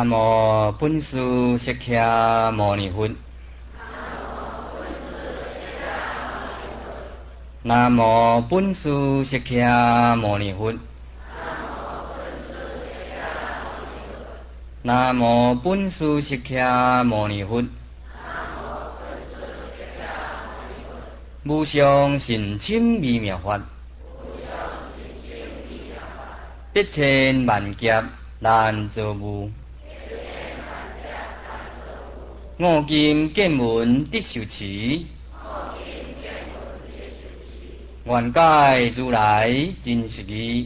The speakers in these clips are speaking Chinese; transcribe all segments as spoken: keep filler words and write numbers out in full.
南无本师释迦牟尼佛。南无本师释迦牟尼佛。南无本师释迦牟尼佛。无上甚深微妙法，一千万劫难遭遇。五金见闻得受持，愿解如来真实义。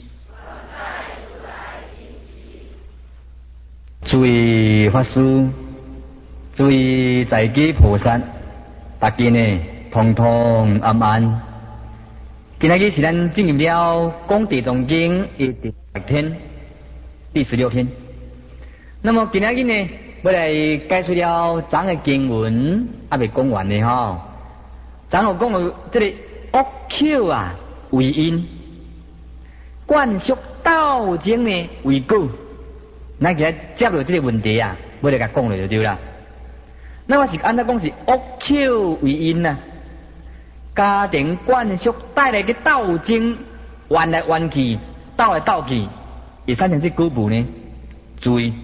诸位法师，诸位在家菩萨，大家呢通通安安。今仔日是咱进入了讲地藏经的第六天、第十六天。那么今仔日呢，要来解说了昨个经文，还未讲完呢吼。昨有讲到这个恶口啊为因，惯俗斗争呢为果。咱今日接落这个问题啊，要来甲讲落就对啦。那我是按照讲是恶口为因啊。家庭惯俗带来嘅斗争，弯来弯去，斗来斗去，会产生这几步呢？注意，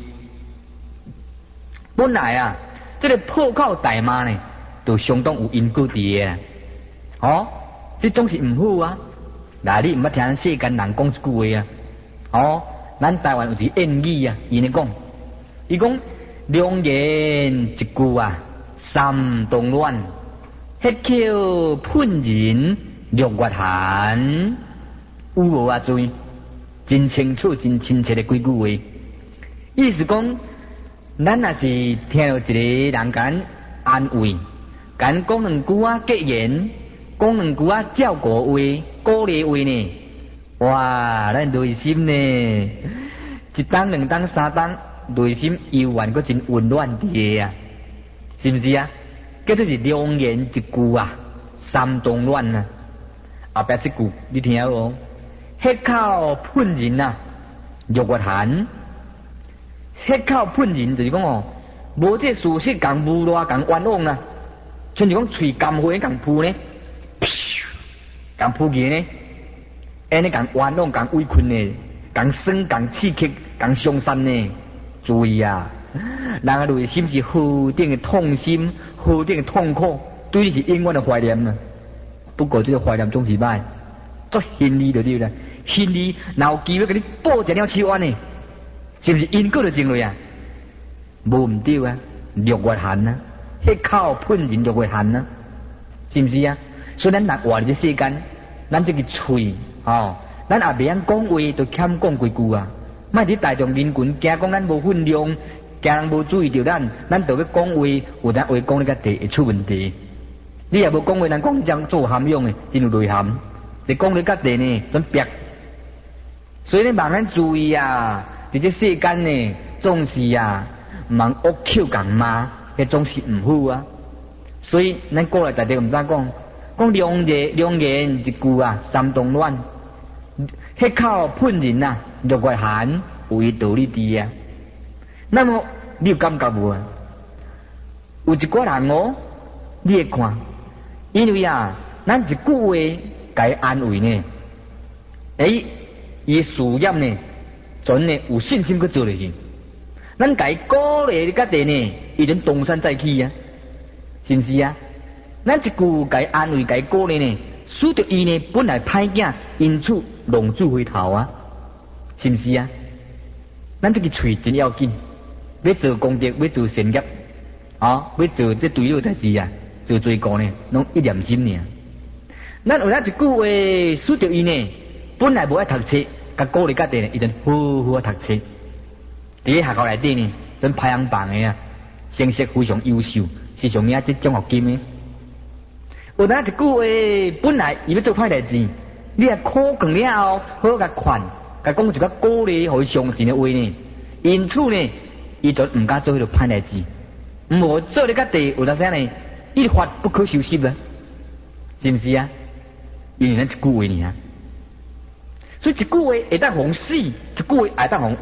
本来啊，这个破口大骂呢，就相当有因果伫嘅啦。哦，这总是唔好啊！嗱，你唔捌听世间人讲一句话啊？哦，咱台湾有一谚语啊，伊呢讲，伊讲良言一句啊，三冬暖。迄口喷人六月寒，有无啊？注意，真清楚、真亲切的几句话。意思讲，咱若是听到一个人甲咱安慰，甲咱讲两句啊格言，讲两句啊照顾话、鼓励话呢，哇，咱内心呢，一当、两当、三当，内心悠然个真温暖啲啊，是不是啊？这就是良言一句啊，三冬暖啊。后壁这句你听有无？迄口喷人啊，六月寒。迄口喷人就是讲哦，无这事实共无赖共冤枉啊，像是讲喙甘花共扑呢，共扑去呢，安尼共冤枉共委屈呢，共酸共刺激共伤心呢，注意啊！人的内心是何等的痛心，何等的痛苦，对你是永远的怀念啊！不过这个怀念总是歹，做心理就对了。心理哪有机会给你报一了手腕呢？是不是因果就正类啊？无唔对啊，六月寒啊，迄口喷人六月寒啊，是不是啊？所以咱若活伫这世间，咱这个喙哦，咱也袂晓讲话，就欠讲几句啊。莫伫大众人群，惊讲咱无分量。惊人无注意到咱，咱就要讲话，有当话讲你个地会出问题。你也无讲话，人讲你这样做涵养的，真有内涵。就讲你个地呢，准逼。所以你慢慢注意啊，伫这世间呢，总是啊，忙恶口共骂，迄总是唔好啊。所以咱过来大家唔敢讲，讲良言良言一句啊，三冬暖。迄口喷人啊，六月寒，有伊道理伫啊。那么你有感觉无啊？有一寡人哦，你会看，因为啊，咱一句话甲伊安慰呢，诶，伊事业呢，准呢有信心去做落去。咱甲伊鼓励你家己呢，伊就东山再起啊，是不是啊？咱一句甲伊安慰、甲伊鼓励呢，使得伊呢本来歹囝，因此浪子回头啊，是不是啊？咱这个喙真要紧。要做功德，要做善业，啊，要做这对了代志啊，做罪过呢，拢一念心呢。咱有咱一句话，使着伊呢，本来无爱读册，甲鼓励家己呢，伊就好好读册。伫咧学校内底呢，真排行榜的啊，成绩非常优秀，是上领这奖学金的。有咱一句话，本来伊要做歹代志，你啊苦劝了后，好甲劝，甲讲一个鼓励，互伊上进的话呢，因此呢。伊就唔敢做迄个歹代志，无做你家地有得啥呢？一发不可收拾啊，是不是啊？因为咱一句话尔，所以一句话会当互死，一句话会当互活，一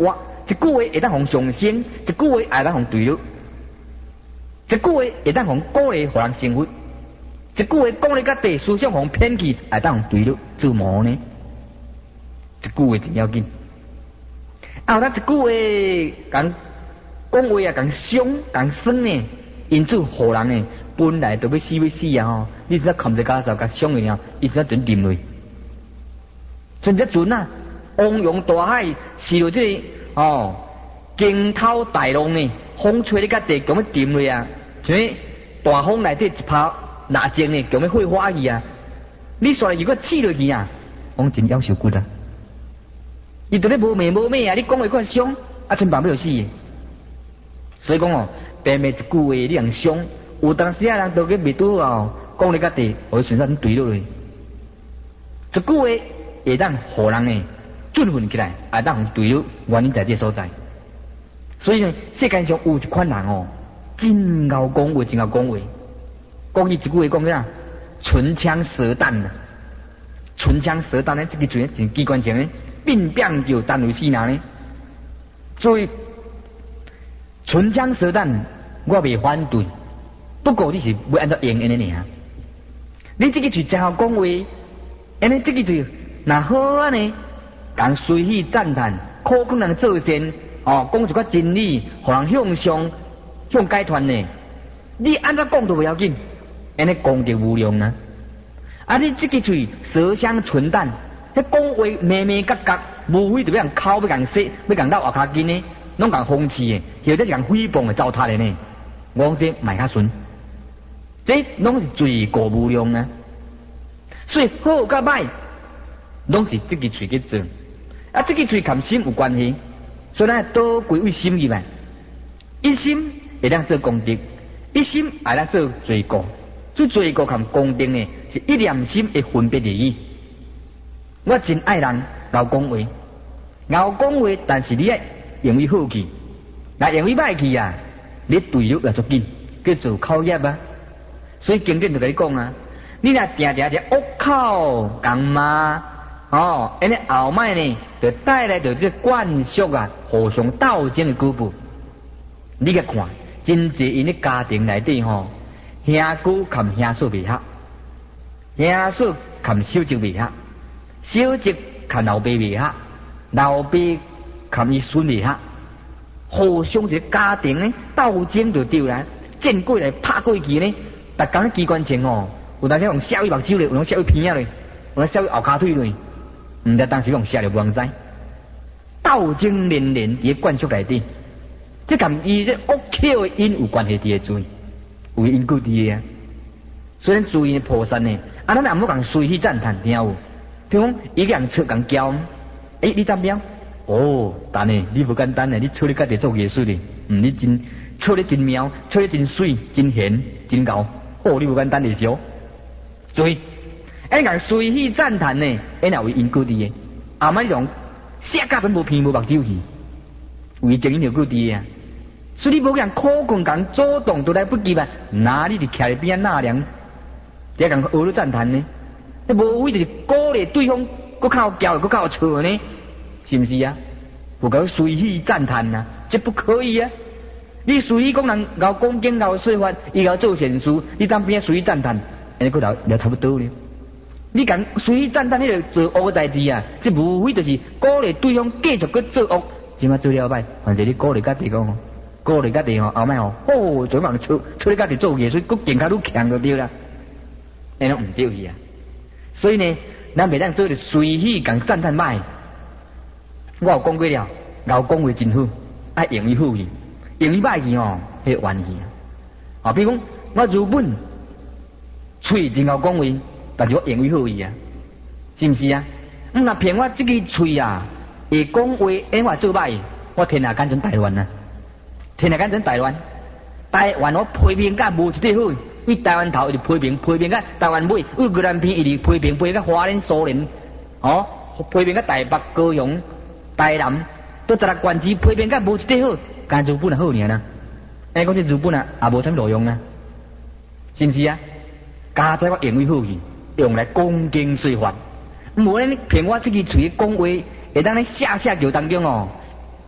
一句话会当互上升，一句话会当互对立，一句话会当互鼓励互人成佛，一句话讲咧甲地思想互偏去，会当互对立自谋呢。一句话真要紧。啊，咱一句话讲讲话啊，讲伤讲酸呢，因此互人呢本来就要死要死啊吼！你只要看一家就甲伤去了，伊只要准沉落。真只阵啊，汪洋大海是着这个、哦，惊涛大浪呢，风吹你甲地强要沉落啊！像大风内底一拍蜡烛呢，强要火花去啊！你煞如果刺落去啊，讲真夭寿骨啊！伊对你无命无命啊！你讲话怪伤，啊，全办不了死。所以讲哦，病的一句话你人伤，有当时啊人都去未拄好，讲你甲地，我选择你对落去。一句话会当互人呢振奋起来，会当对立，原因在这所在。所以呢，世界上有一款人哦，真敖讲话，真敖讲话，讲伊一句话讲啥？唇枪舌战啊！唇枪舌战呢，这个嘴真机关枪呢，变变就单为死人呢。所以唇枪舌战，我未反对，不过你是要按照用安尼尔。你这个嘴真好讲话，安尼这个嘴那好啊呢，讲随喜赞叹，苦劝人做善，哦，讲一寡真理，互人向上向解脱呢。你按照讲都不要紧，安尼讲就无用啊！啊，你这个嘴舌香唇淡，迄讲话咩咩角角，无非就要人口要人说，要人闹后骹筋呢，拢讲讽刺的，或者是人诽谤的糟蹋的呢。我讲这卖较顺，这拢是罪过无量啊！所以好甲歹，拢是这个嘴去做。啊，这个嘴跟心有关系，所以咱倒归为心入来，一心会当做功德，一心会当做罪过。做罪过跟功德呢，是一念心会分别而已。我真爱人老讲话，老讲话，但是你要用伊好去，那用伊歹去啊，你对立也足紧，叫做口业啊。所以经典就甲你讲啊，你若定定定恶口讲骂，哦，安尼后摆呢，就带来着这灌输啊，互相斗争的局部。你甲看，真济因咧家庭内底吼。兄姑含兄嫂未合，兄嫂含小侄未合，小侄含老爸未合，老爸含伊孙未合，互相一个家庭呢斗争就对啦，战过来拍过去呢，逐工咧机关枪哦，有当时用削伊目睭咧，有用削伊鼻仔咧，有用削伊后骹腿咧，毋知当时用削了无人知，斗争连连伫灌输内底，这跟伊这恶口的因有关系伫个罪。有因果伫个啊，所以咱注意菩萨呢，啊，咱也毋好讲随喜赞叹，听有？譬如讲，伊个人出讲教，诶，你担标？哦，但呢，你不简单呢，你出咧家己做艺术哩，嗯，你真出咧真妙，出咧真水，真贤，真高，哦，你不简单哩是哦。所以，哎，讲随喜赞叹呢，哎，也有因果伫个，后摆你讲写甲真无偏无目睭去，有伊正因有果伫个啊。所以你无人苦困讲主动都来不及啊，哪里就徛在边仔纳凉，你讲学了赞叹呢？你无非就是鼓励对方，搁较教，搁较错呢，是不是啊？不搞随喜赞叹啊，这不可以啊！你随喜讲人搞恭敬搞说法，伊搞做善事，你当边随喜赞叹，安尼个了了差不多了。你讲随喜赞叹，你就做恶代志啊！这无非就是鼓励对方继续去做恶，即马做了歹，反正你鼓励家己讲。鼓励家己吼，后摆吼，哦，做人出出咧家己做艺术，佫更加愈强就对啦，安尼毋对去啊。所以呢，咱袂当做咧随喜共赞叹歹。我有讲过了，老讲话真好，爱用伊好去，用伊歹去吼，迄冤去啊。啊，比如讲，我日本喙真好讲话，但是我用伊好去啊，是毋是啊？毋若骗我即个喙啊，会讲话，因我做歹，我天下干成台湾啊！天下间真台湾，台湾我批评甲无一个好，伊台湾头伊就批评批评甲台湾尾，伊越南片伊就批评批评甲花莲苏联，哦，批评甲台北高雄、台南，都十六县市批评甲无一个好，干日本啊好尔啦。哎，讲这日本啊也无啥路用啊，是毋是啊？加在我用伊好去，用来恭敬说法，无咧骗我这个嘴讲话，会当咧下下桥当中哦。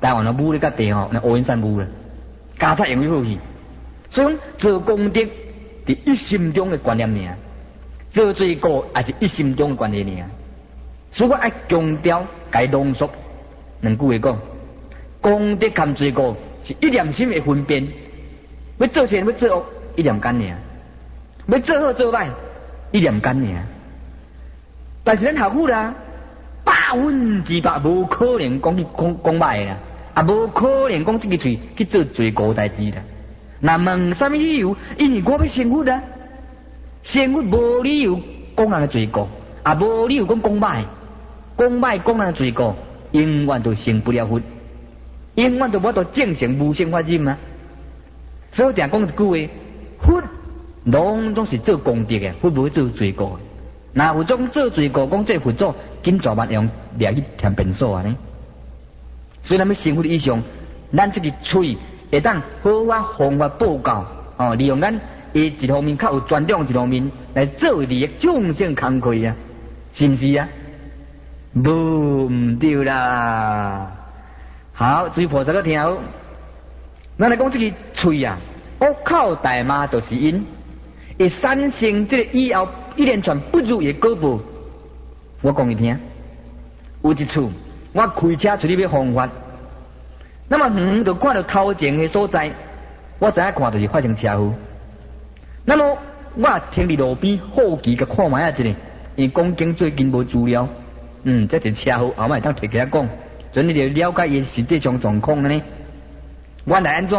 台湾的武咧甲地吼，那乌云散武啦，加才用好去。所以讲做功德伫一心中的观念尔，做罪过也是一心中的观念尔。所以我爱强调，该浓缩两句话讲，功德含罪过是一念心的分辨。要做善要做恶，一念间尔；要做好做歹，一念间尔。但是咱学府啦，百分之百无可能讲去讲讲歹啦，也无可能讲这个嘴去做罪过代志啦。那问什么理由？因为我要成佛啊，成佛无理由讲人的罪过，也无理由讲讲歹，讲歹讲人的罪过，永远都成不了佛，永远都无到正成无生法忍啊。所以我常讲一句话，佛拢总是做功德的，佛无做罪过的。那有种做罪过，讲这佛祖紧抓万用掠去填便所啊呢。所以咱要成佛以上，咱这个嘴会当好法方法报告哦，利用咱伊一方面较有专长一方面来作为利益众生工课啊，是不是啊？无唔对啦。好，诸位菩萨个听好，咱来讲这个嘴啊，恶口大骂就是因，会产生这个以后一连串不如的果报。我讲你听，有一次我开车出去要方法。那么远就看到头前的所在，我知影看就是发生车祸。那么我停伫路边好奇甲看卖啊一下，因讲经最近无资料，嗯，这是车祸，后摆当摕起来讲，所以你就了解伊实际上状况呢。我来安怎？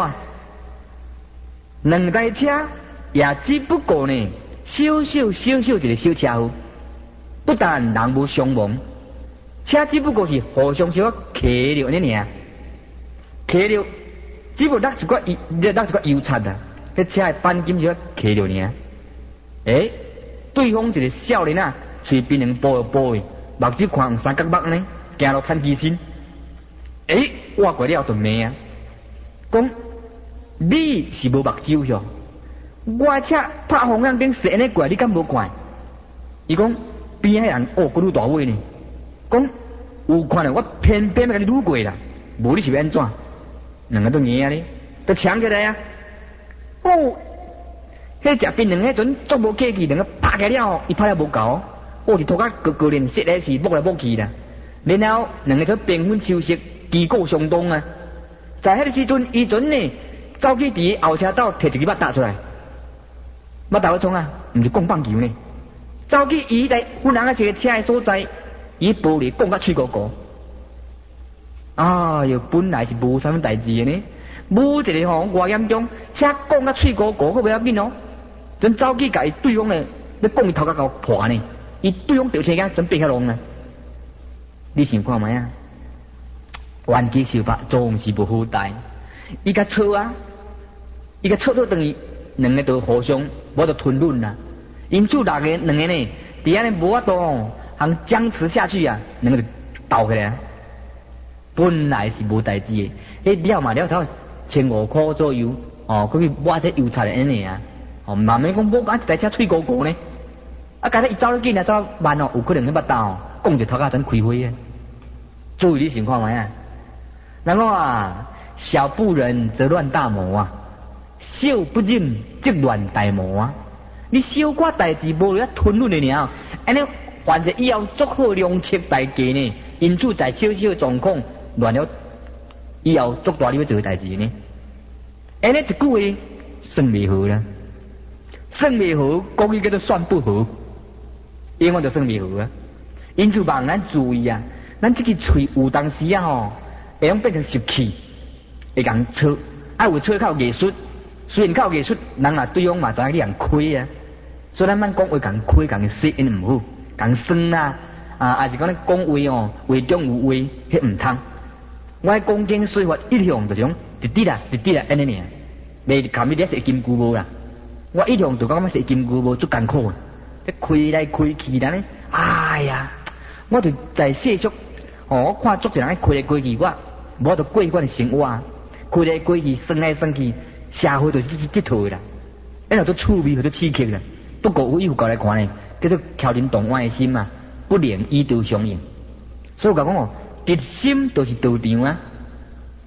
两台车也只不过呢，小小小小一个小车祸，不但人无伤亡，车只不过是互相小骑着安尼尔。骑着，只不过落一块油，落一块油漆啊！迄车的钣金就骑着尔。诶，对方一个少年啊，嘴边两波波的，目睭看有三角目呢，行路探机身。诶，我过了就骂啊，讲你是无目睭哟，我车拍方向灯射安尼过来，你敢无看？伊讲边迄人哦，佫愈大尾呢，讲有看到我偏偏要甲你撸过啦，无你是要安怎？两个都硬啊哩，都抢起来啊！哦，迄食槟榔迄阵足无客气，两个拍起了，伊拍了无够，我是拖甲高高连实在是摸来摸去啦。然后两个就平分秋色，旗鼓相当啊！在迄个时阵，伊阵呢走去伫后车道摕一支笔打出来，笔打要创啊，毋是讲棒球呢，走去伊在分人啊一个车的所在，伊玻璃讲甲脆糊糊。啊哟，本来是无啥物代志的呢，无一个吼偌严重，车讲甲脆糊糊，可袂要紧哦。阵走去甲伊对方呢，要讲伊头壳搞破呢，伊对方掉车架准备下龙呢。你想看卖啊？冤家相拍总是不好待，伊甲错啊，伊甲错错等于两个都互相无得吞论啦。因此大个两个呢，伫安尼无法度通僵持下去啊，两个就斗起来啊。本来是无代志的，迄了嘛了头千五块左右，哦，佮去抹这油漆的安尼啊，哦，慢慢讲，无讲一台车脆糊糊呢，啊，家己伊走得紧啊，走慢哦，有可能去捌刀，讲一头壳真开花啊。注意你情况嘛啊，人讲啊，小不忍则乱大谋啊，小不忍则乱大谋啊。你小寡代志无了吞论的了，安尼凡是以后做好良策大计呢，因此在小小的状况。乱了，以后做大你要做代志呢？安尼一句话算未好啦，算未好，国语叫做算不好，永远就算未好啊。因此望咱注意啊，咱这个喙有当时啊吼，会用变成习气，会讲错，啊有错靠艺术，虽然靠艺术，人啊对方嘛知影你人亏啊，所以咱慢讲话讲亏，讲说因唔好，讲酸啊，啊还是讲咧讲话哦，话中有话，迄唔通。我讲经说法一向就种直直啦，直直啦，安尼尔，袂含你咧是金箍无啦。我一向就讲是金箍无足艰苦啊，这开来开去啦呢，哎呀，我就在世俗，哦，我看足一人开来开去，我无得过惯的生活，开来开去，算来算去，社会就这这套啦，那叫做趣味，叫做刺激啦。不过有义务过来看呢，叫做挑人动歪的心嘛，不能以毒相应。所以我讲哦。直心就是道场啊，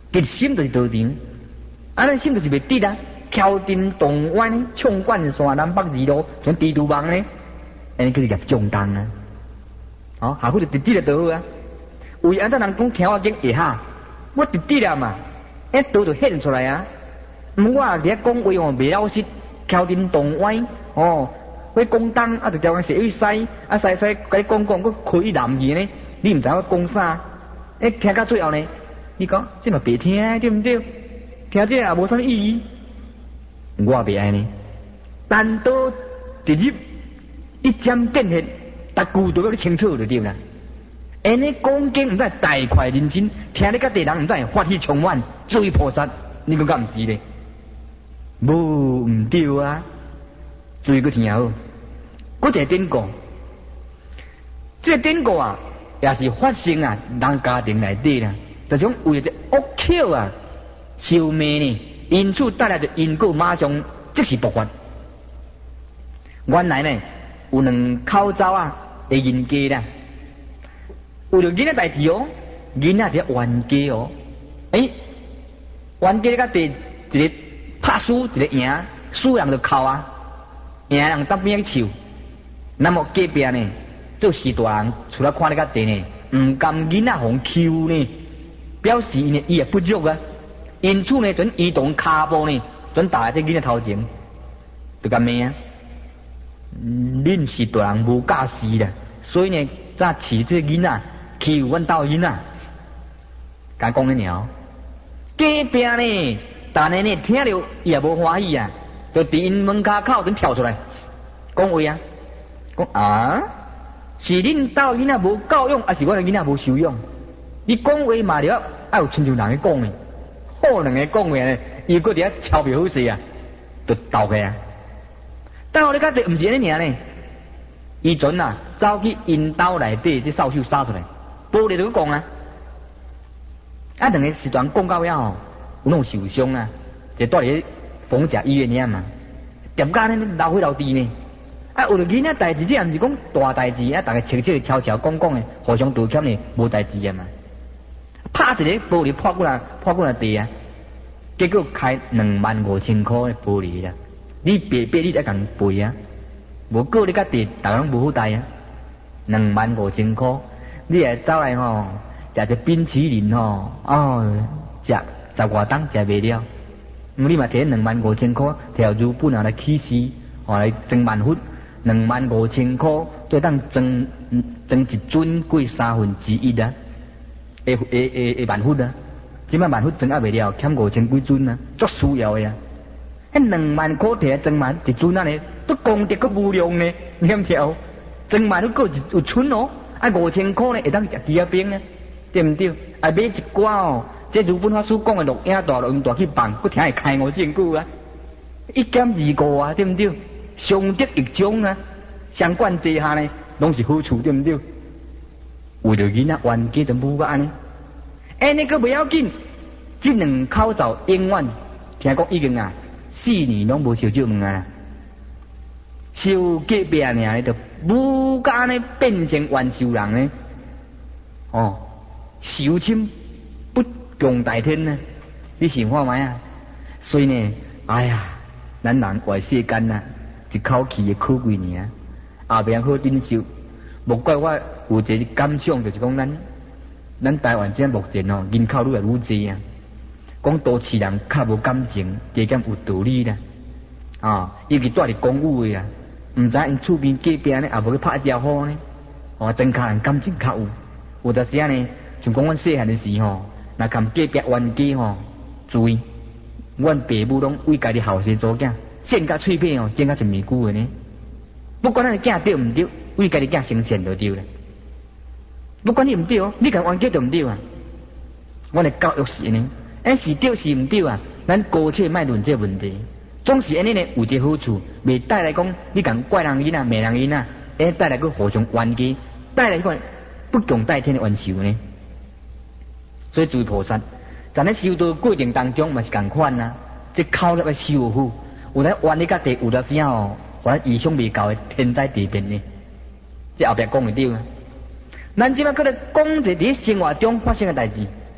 极心就是道场，安尼心就是袂直啊。敲定动弯，冲冠山南北二路，像地图网呢，安尼叫做业重重啊。哦，下苦就直直就倒啊。为安怎人讲听我经会哈？我直直啊嘛，一倒就显出来啊。毋过我伫遐讲话哦，袂老实，敲定动歪哦，会讲东啊，就条讲西西，啊西西，甲你讲讲，佫开南去呢，你毋知我讲啥？诶，听到最后呢，你讲这嘛白听，对毋对？听这也无啥物意义。我袂安尼，单刀直入，一针见血，逐句都要你清楚就对啦。安尼讲经毋知大快人心，听你甲地人毋知法喜充满，做为菩萨，你讲敢毋是咧？无毋对啊！注意个听好，嗰一个典故，这个典故啊，也是发生啊人家庭内底啦，就种为着恶口啊，受命呢。因此带来的因果马上即时爆发。原来呢，有两口罩啊，会冤家啦。为了囡仔代志哦，囡仔伫冤家哦。诶，冤家甲第一个拍输，一个赢，输人就哭啊，赢人当边笑。那么隔壁呢，做事大人除了看你甲地呢，毋甘囡仔互扣呢，表示因伊也不足啊。因此呢，准移动骹步呢，准打在这囡仔头前，就咁咩啊？恁是大人无教事啦，所以呢，早饲这囡仔，欺负阮兜囡仔，甲讲咧了。隔壁呢，但系呢，听了伊也无欢喜啊，就伫因门骹口准跳出来，讲话啊，讲啊，是恁兜囡仔无教养，还是阮的囡仔无修养？你讲话嘛了，爱有亲像人去讲呢。好两个讲话呢，伊搁伫遐超袂好势啊，就斗起啊！斗你甲这毋是安尼尔呢？伊阵啊，走去因兜内底，这扫帚撒出来，玻璃就讲啊，啊两个时段讲到遐吼，有拢受伤啊，就带伫缝甲医院遐嘛，点解呢？流血流滴呢？啊，为了囡仔代志，这也毋是讲大代志啊，大家悄悄悄悄讲讲的，互相道歉呢，无代志啊嘛。拍一个玻璃破过来，破过来地啊！结果开两万五千块的玻璃啦！你白白你才共赔啊！无过你甲地，大家拢无好带啊！两万五千块，你也走来吼，食只冰淇淋吼，哦，食十外档食袂了。你嘛摕两万五千块，条日本啊来起死，吼来装万佛，两万五千块，最当装装一尊过三分之一啊！会会会会万佛啊！即摆万佛装也袂了，欠五千几尊啊，足需要的啊！迄两万块摕来装万一尊啊呢，都功德佫无量呢，你敢晓？装万佫有有剩哦，啊五千块呢会当食鸡仔饼呢，对毋对？啊买一寡哦，这日本法师讲的录影大录音大去放，佫听会开我证据啊！一减二五啊，对毋对？相得益彰啊，相关之下呢，拢是好处，对毋对？为着囡仔冤家就无安尼，安尼佫袂要紧，这两口罩永远听讲已经啊四年拢无烧酒门啊，烧隔壁尔呢，就无甲安尼变成冤仇人呢，哦，仇亲不共戴天呢，你想看卖啊？所以呢，哎呀，咱人活世间啊，一口气的可贵尔，后边好忍受。莫怪我有一个感想，就是讲咱咱台湾这目前哦，人口愈来愈济啊。讲都市人较无感情，加减有道理啦。啊，尤其住伫公寓的啊，毋知因厝边隔壁呢，也无去拍一条好呢。哦，真卡人感情较有。有阵时啊呢，像讲阮细汉的时候，若含隔壁冤家吼，注意，阮爸母拢为家己后生做囝，线甲脆片哦，剪甲一米久的呢。不管咱的囝对毋对。为家己囝生善就对了，不管你唔对哦，你甲冤家就唔对啊。我的教育是呢，哎是对是唔对啊？咱姑且莫论这问题，总是安尼呢有一个好处，未带来讲你讲怪人囡仔、骂人囡仔，哎带来个互相冤家，带来一个不共戴天的冤仇呢。所以诸位菩萨，在咱修道过程当中嘛是共款啊，这口要修好，有咧冤你甲地有阵时哦，互咱意想未到的天灾地变呢。这后壁讲会对啊，咱即摆搁咧讲一伫生活中发生的代志，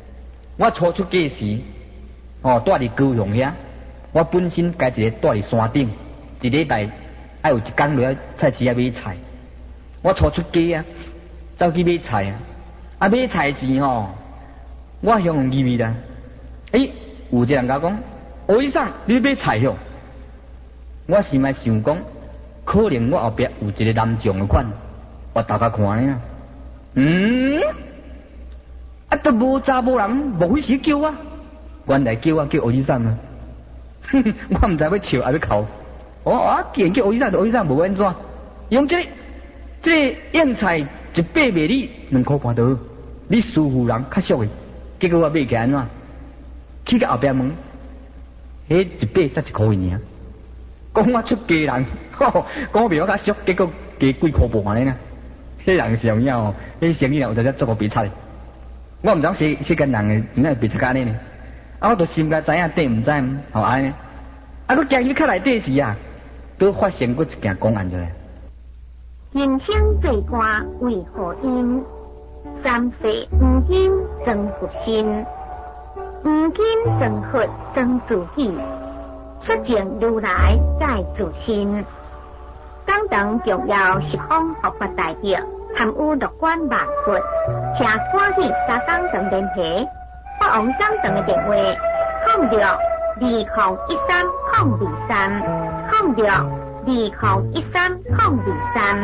我初出嫁时，哦，住伫高雄遐，我本身家一个住伫山顶，一礼拜爱有一工落菜市啊买菜。我初出嫁啊，走去买菜啊，啊买菜时吼，我向用入去啦。诶，有一个人甲我讲，我医生，你买菜哟？我心内想讲，可能我后壁有一个男将的款，我大家看呢。嗯，啊都无查无人，无许时叫我，原来叫我叫欧医生啊！哼哼，我唔知要笑还要哭。哦啊，既然叫欧医生，欧医生无安怎？用这个、这个腌菜一百卖你两块半刀，你师傅人较俗的，结果我买起安怎？去到后壁问，迄一百才一块尔。讲我出家人，吼，讲我比我较俗，结果加几块半咧呢？迄人是用样哦，迄生意人有在遮做个比菜。我唔知世世间人诶，怎样比菜干呢？啊，我都心甲知影，底唔知，吼安尼。啊，佮行入较内底时啊，都发生过一件公案出来。 人生最歌为何因？三世黄金增福心，黄金增福增自己。率净如来解自心，讲堂重要十方佛法大德，贪污乐观万佛，请赶紧打讲堂联系，发往讲堂的电话：空六二零一三空二三，空六二零一三空二三。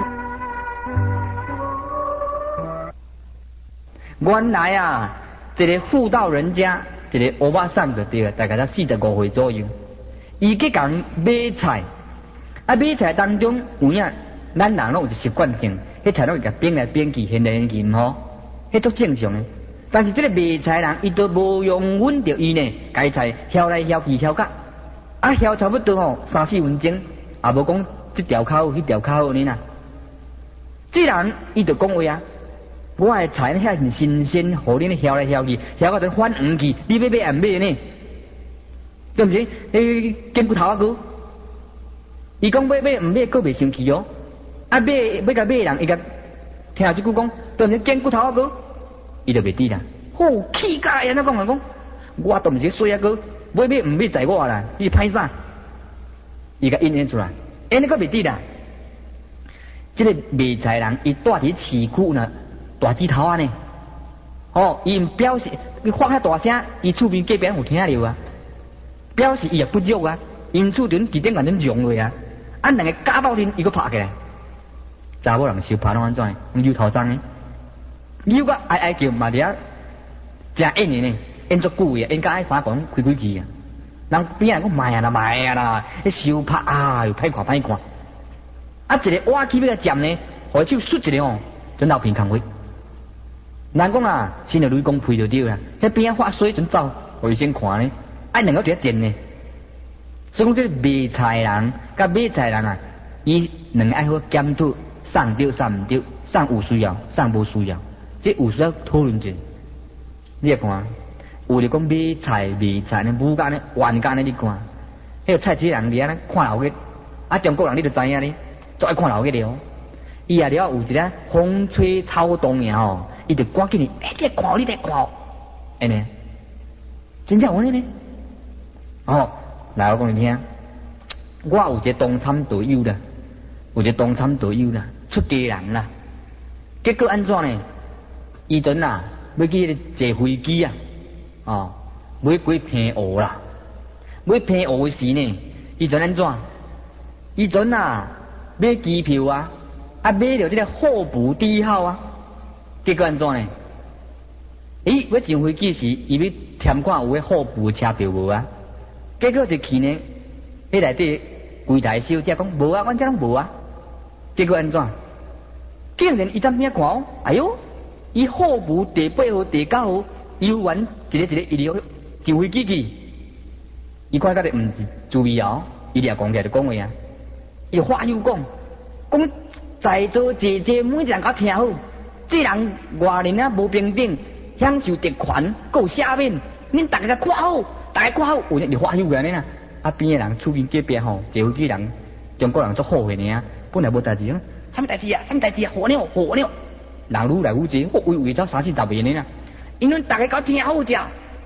原来啊，一个妇道人家，一个欧巴桑就对了，大概才四十五岁左右。伊去共买菜，啊买菜当中有影，咱人拢有一习惯性，迄菜拢会甲变来变去，现来现去，毋好，迄足正常诶。但是这个卖菜人，伊都无用稳着伊呢，家菜挑来挑去挑甲，啊挑差不多吼三四分钟，也无讲这条较好，迄条较好呢呐。这人伊就讲话啊，我诶菜遐是新鲜，互恁挑来挑去，挑到阵反黄去，你要买也买呢？对毋是？迄拣骨头啊哥，伊讲买买毋买，佫袂生气哦。啊买要甲买人，伊甲听即句讲，对毋是？拣骨头啊哥，伊就袂抵啦。吼，气甲安怎讲啊讲？我都毋是衰啊哥，买买毋买在我啦，伊歹啥？伊甲应验出来，安尼佫袂抵啦。即个卖菜人，伊住伫市区呢，大指头啊呢。哦，伊毋表示，伊发遐大声，伊厝边隔壁有听着啊。表示伊也不足啊，因此阵伫顶甲恁融落啊，啊两个夹到阵伊佫拍起来，查某人受拍拢安怎？用油头脏诶，油个哀哀叫嘛伫啊，真演诶呢，演足久诶，演甲爱三讲开开去啊，人边人讲卖啊啦卖啊啦，迄受拍啊又歹看歹看，啊一个挖起要甲占呢，互手摔一个哦，准流鼻空位。人讲啊，先着雷公配就对啦，迄边仔发水准走，互伊先看呢。爱两个伫遐贱呢，所以讲这个卖菜人甲买菜人啊，伊两个爱好检讨，送对送毋对，送有需要，送无需要，这有需要讨论者。你来看，有咧讲买菜卖菜呢，武间呢，冤家呢，你看，迄个菜市人伫遐呢看老个，啊中国人你就知影咧，最爱看老个了。伊啊了有一个风吹草动呀吼，伊就赶紧哩，哎你来看，你来看，安尼，真正有安尼呢。哦，来我讲你听，我有一个同参队友啦，有一个同参队友啦，出家人啦，结果安怎呢？伊阵啊要去坐飞机啊，哦，买几片蚵啦，买片蚵时呢，伊阵安怎？伊阵啊买机票啊，啊买着这个候补低号啊，结果安怎呢？伊要上飞机时，伊要添看有迄候补车票无啊？结果一去呢，迄内底柜台小姐讲无啊，阮遮拢无啊。结果安怎？竟然伊当面看哦，哎哟，伊候补第八号、第九号，游完一个一个一直上飞机去。伊看到咧毋是注意哦，伊俩讲起来就讲话啊，伊话又讲，讲在座姐姐每一人甲听好，这人外人啊无平等，享受特权，够下面，恁大家看好。大家看好，有日就花休个呢，啊边个人厝边隔壁吼，坐飞机人，中国人足好个呢，本来无代志，什么代志啊？什么代志啊？火鸟，火鸟，人愈来愈济，我为为走三四十个呢，因为大家搞听好食，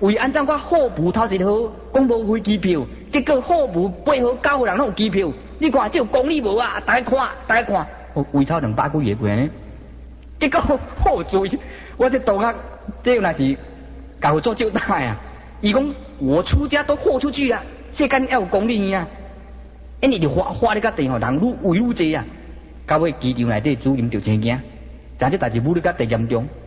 为安怎我号补头一号讲无飞机票，结果号补八号九号人拢有机票，你看这有公理无啊？大家看，大家看，我为超两百几个过呢，结果好罪，我这同学这若是搞做招待啊，伊讲我出家都豁出去啊，世间要有公理啊，因为就花花咧个地吼，人愈为愈济啊，到尾机场内底主任就生惊，但这代志武力甲第严重。